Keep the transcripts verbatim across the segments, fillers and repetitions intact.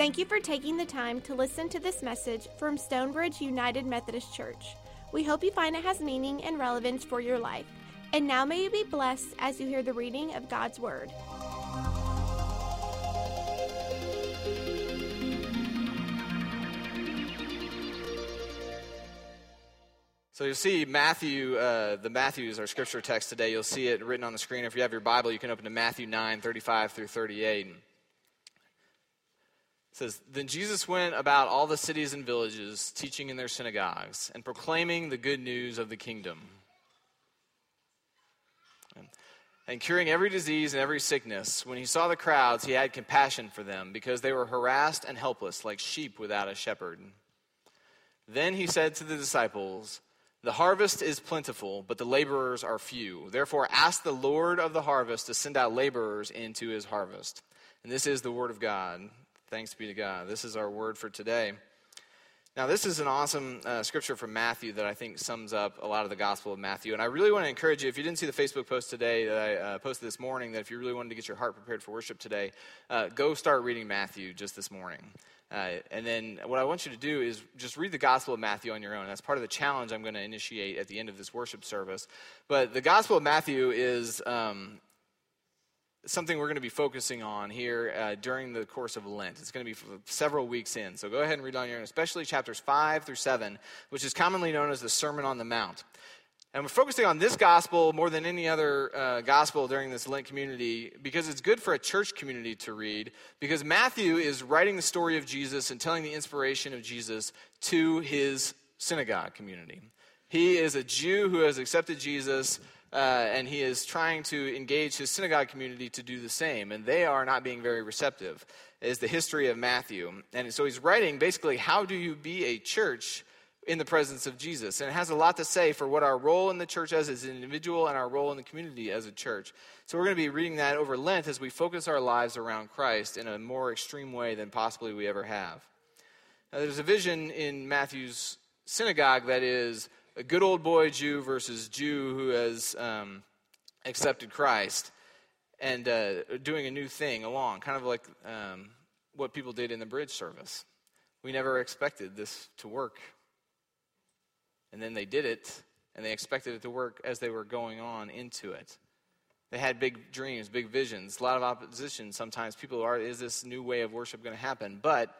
Thank you for taking the time to listen to this message from Stonebridge United Methodist Church. We hope you find it has meaning and relevance for your life. And now may you be blessed as you hear the reading of God's Word. So you'll see Matthew, uh, the Matthew is our scripture text today. You'll see it written on the screen. If you have your Bible, you can open to Matthew nine, thirty-five through thirty-eight. It says, "Then Jesus went about all the cities and villages, teaching in their synagogues, and proclaiming the good news of the kingdom, and curing every disease and every sickness. When he saw the crowds, he had compassion for them, because they were harassed and helpless, like sheep without a shepherd. Then he said to the disciples, 'The harvest is plentiful, but the laborers are few. Therefore ask the Lord of the harvest to send out laborers into his harvest.'" And this is the word of God. Thanks be to God. This is our word for today. Now, this is an awesome uh, scripture from Matthew that I think sums up a lot of the Gospel of Matthew. And I really want to encourage you, if you didn't see the Facebook post today that I uh, posted this morning, that if you really wanted to get your heart prepared for worship today, uh, go start reading Matthew just this morning. Uh, and then what I want you to do is just read the Gospel of Matthew on your own. That's part of the challenge I'm going to initiate at the end of this worship service. But the Gospel of Matthew is um, something we're going to be focusing on here uh, during the course of Lent. It's going to be several weeks in. So go ahead and read on your own, especially chapters five through seven, which is commonly known as the Sermon on the Mount. And we're focusing on this gospel more than any other uh, gospel during this Lent community because it's good for a church community to read, because Matthew is writing the story of Jesus and telling the inspiration of Jesus to his synagogue community. He is a Jew who has accepted Jesus, uh, and he is trying to engage his synagogue community to do the same, and they are not being very receptive, is the history of Matthew. And so he's writing basically, how do you be a church in the presence of Jesus? And it has a lot to say for what our role in the church is as an individual and our role in the community as a church. So we're going to be reading that over Lent as we focus our lives around Christ in a more extreme way than possibly we ever have. Now, there's a vision in Matthew's synagogue that is a good old boy Jew versus Jew who has um, accepted Christ and uh, doing a new thing along, kind of like um, what people did in the bridge service. We never expected this to work. And then they did it, and they expected it to work as they were going on into it. They had big dreams, big visions, a lot of opposition. Sometimes people are, is this new way of worship going to happen? But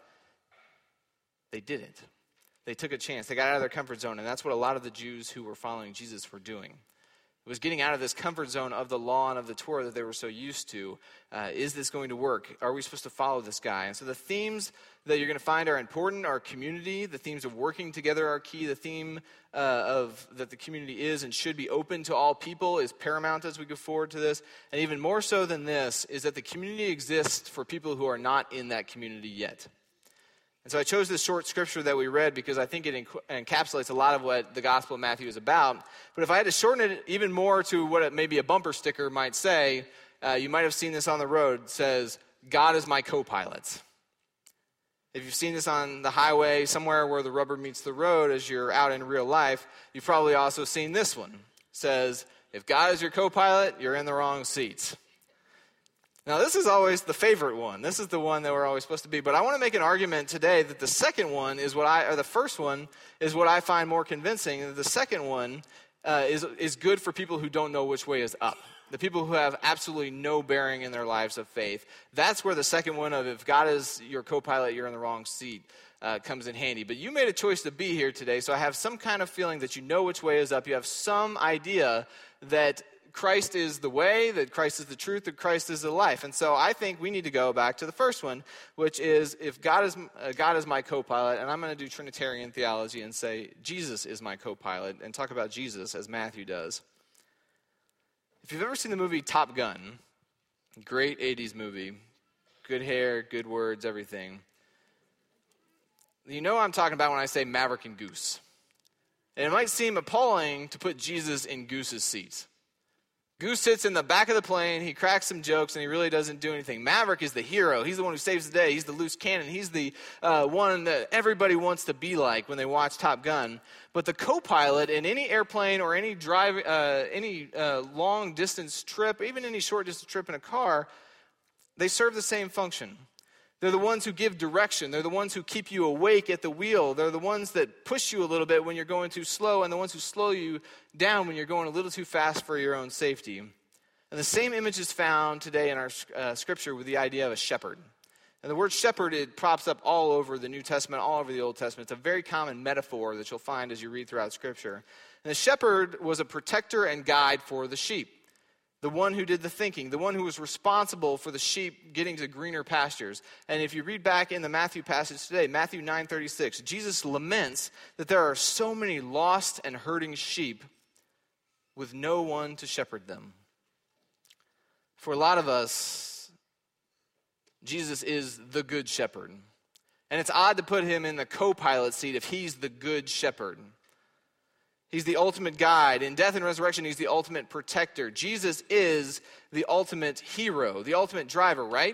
they did it. They took a chance. They got out of their comfort zone, and that's what a lot of the Jews who were following Jesus were doing. It was getting out of this comfort zone of the law and of the Torah that they were so used to. Uh, is this going to work? Are we supposed to follow this guy? And so the themes that you're going to find are important. Our community, the themes of working together are key. The theme uh, of that the community is and should be open to all people is paramount as we go forward to this. And even more so than this is that the community exists for people who are not in that community yet. And so I chose this short scripture that we read because I think it enc- encapsulates a lot of what the Gospel of Matthew is about. But if I had to shorten it even more to what it, maybe a bumper sticker might say, uh, you might have seen this on the road. It says, "God is my co-pilot." If you've seen this on the highway, somewhere where the rubber meets the road as you're out in real life, you've probably also seen this one. It says, "If God is your co-pilot, you're in the wrong seat." Now, this is always the favorite one. This is the one that we're always supposed to be. But I want to make an argument today that the second one is what I, or the first one is what I find more convincing. And the second one uh, is is good for people who don't know which way is up. The people who have absolutely no bearing in their lives of faith. That's where the second one of if God is your co-pilot, you're in the wrong seat, uh, comes in handy. But you made a choice to be here today, so I have some kind of feeling that you know which way is up. You have some idea that Christ is the way, that Christ is the truth, that Christ is the life. And so I think we need to go back to the first one, which is if God is uh, God is my co-pilot, and I'm going to do Trinitarian theology and say Jesus is my co-pilot and talk about Jesus as Matthew does. If you've ever seen the movie Top Gun, great eighties movie, good hair, good words, everything, you know what I'm talking about when I say Maverick and Goose. And it might seem appalling to put Jesus in Goose's seat. Goose sits in the back of the plane, he cracks some jokes, and he really doesn't do anything. Maverick is the hero. He's the one who saves the day. He's the loose cannon. He's the uh, one that everybody wants to be like when they watch Top Gun. But the co-pilot in any airplane or any drive, uh, any uh, long-distance trip, even any short-distance trip in a car, they serve the same function. They're the ones who give direction. They're the ones who keep you awake at the wheel. They're the ones that push you a little bit when you're going too slow, and the ones who slow you down when you're going a little too fast for your own safety. And the same image is found today in our uh, scripture with the idea of a shepherd. And the word shepherd, it props up all over the New Testament, all over the Old Testament. It's a very common metaphor that you'll find as you read throughout Scripture. And the shepherd was a protector and guide for the sheep, the one who did the thinking, the one who was responsible for the sheep getting to greener pastures. And if you read back in the Matthew passage today, Matthew nine thirty-six, Jesus laments that there are so many lost and hurting sheep with no one to shepherd them. For a lot of us, Jesus is the good shepherd. And it's odd to put him in the co-pilot seat if he's the good shepherd. He's the ultimate guide. In death and resurrection, he's the ultimate protector. Jesus is the ultimate hero, the ultimate driver, right?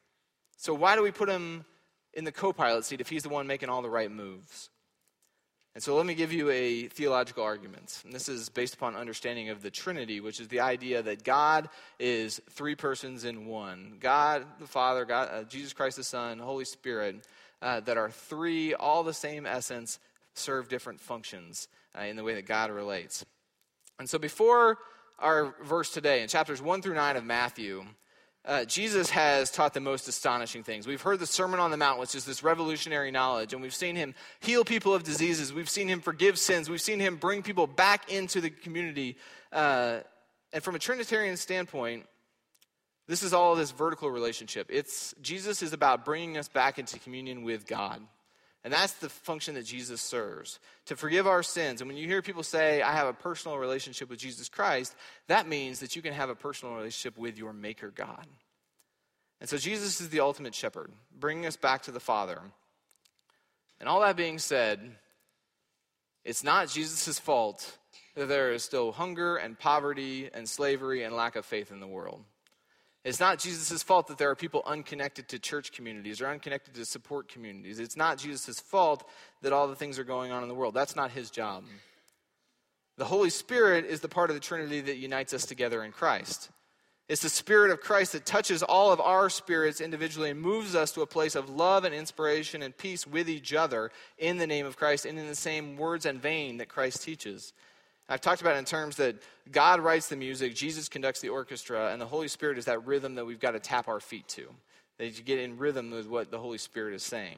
So why do we put him in the co-pilot seat if he's the one making all the right moves? And so let me give you a theological argument. And this is based upon understanding of the Trinity, which is the idea that God is three persons in one. God the Father, God, uh, Jesus Christ the Son, Holy Spirit, uh, that are three, all the same essence, serve different functions uh, in the way that God relates. And so before our verse today, in chapters one through nine of Matthew, Uh, Jesus has taught the most astonishing things. We've heard the Sermon on the Mount, which is this revolutionary knowledge, and we've seen him heal people of diseases. We've seen him forgive sins. We've seen him bring people back into the community. Uh, and from a Trinitarian standpoint, this is all this vertical relationship. It's Jesus is about bringing us back into communion with God. And that's the function that Jesus serves, to forgive our sins. And when you hear people say, I have a personal relationship with Jesus Christ, that means that you can have a personal relationship with your Maker God. And so Jesus is the ultimate shepherd, bringing us back to the Father. And all that being said, it's not Jesus' fault that there is still hunger and poverty and slavery and lack of faith in the world. It's not Jesus' fault that there are people unconnected to church communities or unconnected to support communities. It's not Jesus' fault that all the things are going on in the world. That's not his job. The Holy Spirit is the part of the Trinity that unites us together in Christ. It's the Spirit of Christ that touches all of our spirits individually and moves us to a place of love and inspiration and peace with each other in the name of Christ and in the same words and vein that Christ teaches. I've talked about it in terms that God writes the music, Jesus conducts the orchestra, and the Holy Spirit is that rhythm that we've got to tap our feet to. That you get in rhythm with what the Holy Spirit is saying.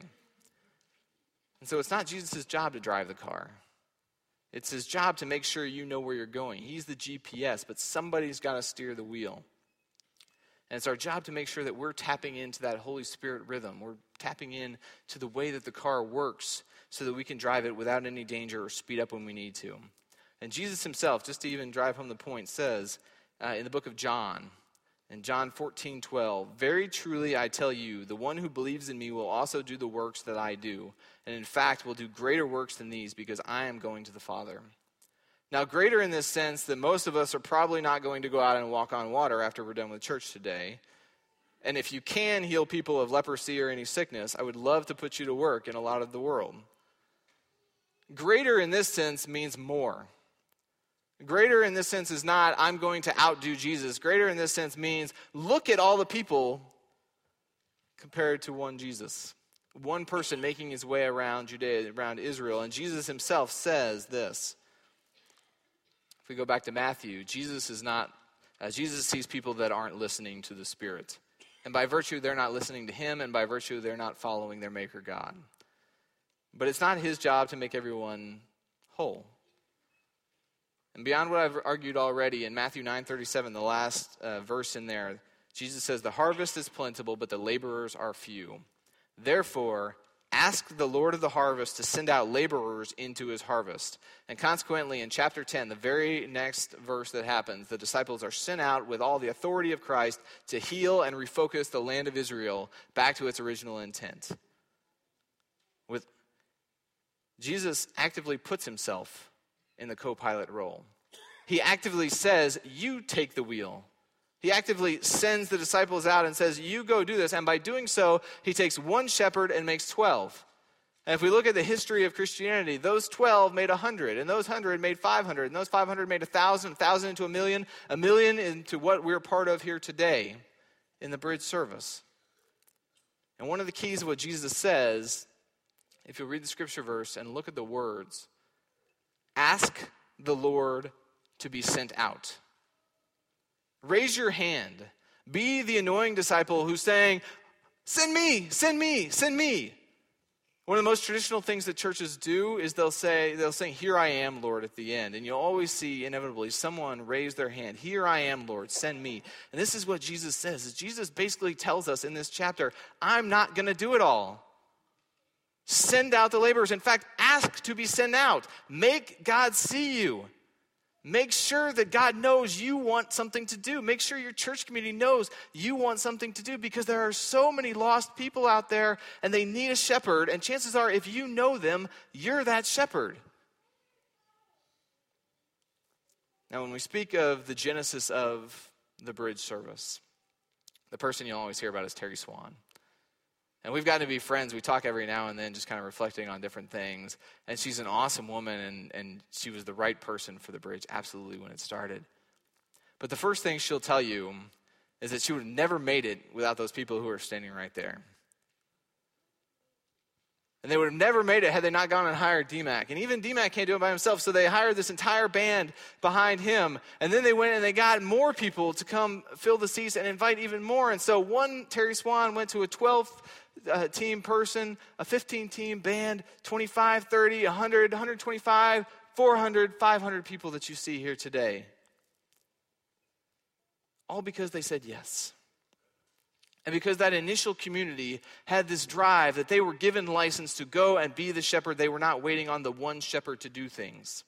And so it's not Jesus' job to drive the car. It's his job to make sure you know where you're going. He's the G P S, but somebody's got to steer the wheel. And it's our job to make sure that we're tapping into that Holy Spirit rhythm. We're tapping in to the way that the car works so that we can drive it without any danger or speed up when we need to. And Jesus himself, just to even drive home the point, says uh, in the book of John, in John fourteen twelve, very truly I tell you, the one who believes in me will also do the works that I do, and in fact will do greater works than these because I am going to the Father. Now, greater in this sense that most of us are probably not going to go out and walk on water after we're done with church today. And if you can heal people of leprosy or any sickness, I would love to put you to work in a lot of the world. Greater in this sense means more. Greater in this sense is not, I'm going to outdo Jesus. Greater in this sense means, look at all the people compared to one Jesus. One person making his way around Judea, around Israel. And Jesus himself says this. If we go back to Matthew, Jesus is not, uh, Jesus sees people that aren't listening to the Spirit. And by virtue, they're not listening to him, and by virtue, they're not following their Maker God. But it's not his job to make everyone whole. And beyond what I've argued already, in Matthew nine thirty-seven, the last uh, verse in there, Jesus says, the harvest is plentiful, but the laborers are few. Therefore, ask the Lord of the harvest to send out laborers into his harvest. And consequently, in chapter ten, the very next verse that happens, the disciples are sent out with all the authority of Christ to heal and refocus the land of Israel back to its original intent. With Jesus actively puts himself in the co-pilot role. He actively says, you take the wheel. He actively sends the disciples out and says, you go do this. And by doing so, he takes one shepherd and makes twelve. And if we look at the history of Christianity, those twelve made one hundred, and those one hundred made five hundred, and those five hundred made one thousand, one thousand into a million, a million into what we're part of here today in the bridge service. And one of the keys of what Jesus says, if you read the scripture verse and look at the words, ask the Lord to be sent out. Raise your hand. Be the annoying disciple who's saying, send me, send me, send me. One of the most traditional things that churches do is they'll say, they'll say, here I am, Lord, at the end. And you'll always see inevitably someone raise their hand. Here I am, Lord, send me. And this is what Jesus says. Is Jesus basically tells us in this chapter, I'm not going to do it all. Send out the laborers. In fact, ask to be sent out. Make God see you. Make sure that God knows you want something to do. Make sure your church community knows you want something to do, because there are so many lost people out there and they need a shepherd. And chances are, if you know them, you're that shepherd. Now, when we speak of the genesis of the bridge service, the person you'll always hear about is Terry Swan. And we've gotten to be friends. We talk every now and then, just kind of reflecting on different things. And she's an awesome woman, and, and she was the right person for the bridge, absolutely, when it started. But the first thing she'll tell you is that she would have never made it without those people who are standing right there. And they would have never made it had they not gone and hired D MAC. And even D MAC can't do it by himself, so they hired this entire band behind him. And then they went and they got more people to come fill the seats and invite even more. And so one Terry Swan went to a twelve Uh, team person, a fifteen team band, twenty-five, thirty, one hundred, one hundred twenty-five, four hundred, five hundred people that you see here today. All because they said yes. And because that initial community had this drive that they were given license to go and be the shepherd. They were not waiting on the one shepherd to do things.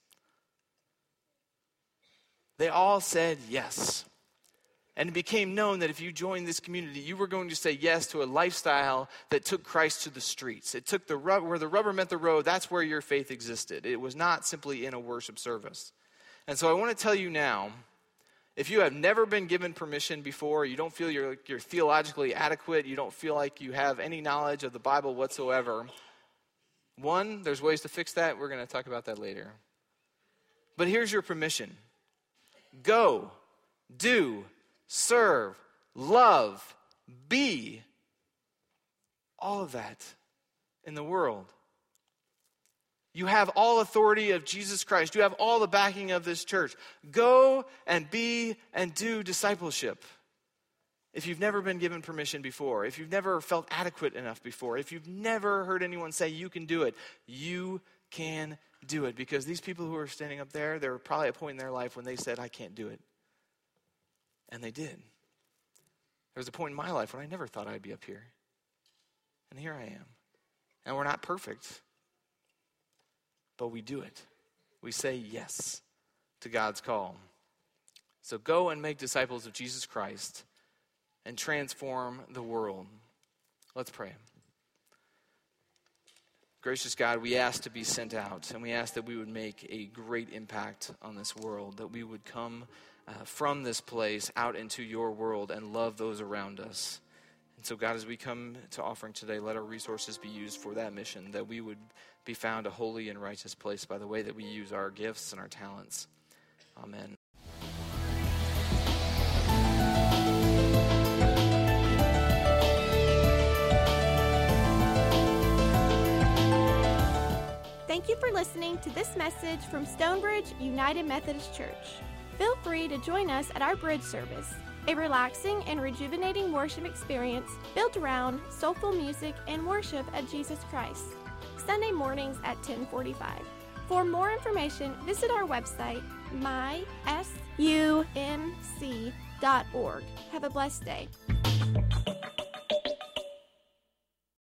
They all said yes. And it became known that if you joined this community, you were going to say yes to a lifestyle that took Christ to the streets. It took the rub- where the rubber met the road, that's where your faith existed. It was not simply in a worship service. And so I want to tell you now, if you have never been given permission before, you don't feel you're, you're theologically adequate, you don't feel like you have any knowledge of the Bible whatsoever, one, there's ways to fix that. We're going to talk about that later. But here's your permission. Go, do, serve, love, be all of that in the world. You have all authority of Jesus Christ. You have all the backing of this church. Go and be and do discipleship. If you've never been given permission before, if you've never felt adequate enough before, if you've never heard anyone say you can do it, you can do it. Because these people who are standing up there, there were probably a point in their life when they said, I can't do it. And they did. There was a point in my life when I never thought I'd be up here. And here I am. And we're not perfect. But we do it. We say yes to God's call. So go and make disciples of Jesus Christ and transform the world. Let's pray. Gracious God, we ask to be sent out, and we ask that we would make a great impact on this world, that we would come Uh, from this place out into your world and love those around us. And so, God, as we come to offering today, let our resources be used for that mission, that we would be found a holy and righteous place by the way that we use our gifts and our talents. Amen. Thank you for listening to this message from Stonebridge United Methodist Church. Feel free to join us at our bridge service, a relaxing and rejuvenating worship experience built around soulful music and worship of Jesus Christ, Sunday mornings at ten forty-five. For more information, visit our website, my s u m c dot org. Have a blessed day.